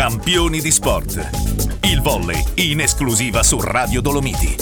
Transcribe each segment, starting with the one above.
Campioni di sport. Il volley in esclusiva su Radio Dolomiti.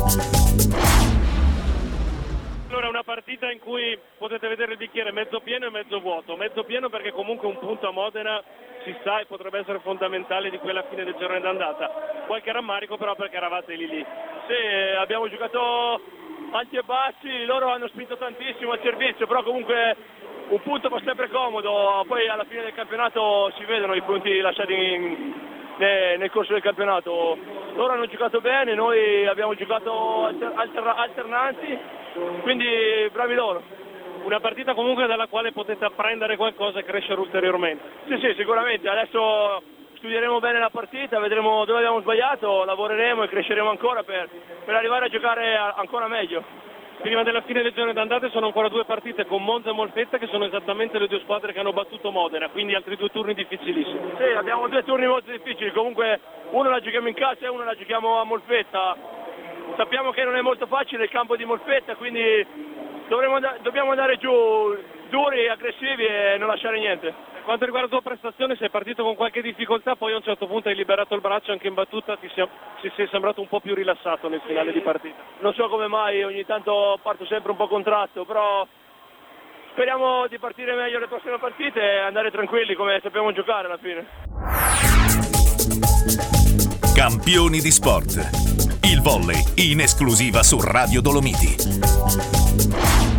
Allora, una partita in cui potete vedere il bicchiere mezzo pieno e mezzo vuoto. Mezzo pieno perché comunque un punto a Modena si sa e potrebbe essere fondamentale di quella fine del girone d'andata. Qualche rammarico però perché eravate lì. Sì, abbiamo giocato alti e bassi, loro hanno spinto tantissimo al servizio, però comunque un punto fa sempre comodo. Poi alla fine del campionato si vedono i punti lasciati nel corso del campionato. Loro hanno giocato bene, noi abbiamo giocato alternanti, quindi bravi loro. Una partita comunque dalla quale potete apprendere qualcosa e crescere ulteriormente. Sì, sicuramente. Adesso studieremo bene la partita, vedremo dove abbiamo sbagliato, lavoreremo e cresceremo ancora per arrivare a giocare ancora meglio. Prima della fine del girone d'andata sono ancora 2 partite con Monza e Molfetta, che sono esattamente le 2 squadre che hanno battuto Modena, quindi altri 2 turni difficilissimi. Sì, abbiamo 2 turni molto difficili, comunque uno la giochiamo in casa e uno la giochiamo a Molfetta. Sappiamo che non è molto facile il campo di Molfetta, quindi dobbiamo andare giù duri, aggressivi e non lasciare niente. Per quanto riguarda la tua prestazione, sei partito con qualche difficoltà, poi a un certo punto hai liberato il braccio anche in battuta, ti sei sembrato un po' più rilassato nel finale di partita. Non so come mai, ogni tanto parto sempre un po' contratto, però speriamo di partire meglio le prossime partite e andare tranquilli come sappiamo giocare alla fine. Campioni di sport. Il volley in esclusiva su Radio Dolomiti.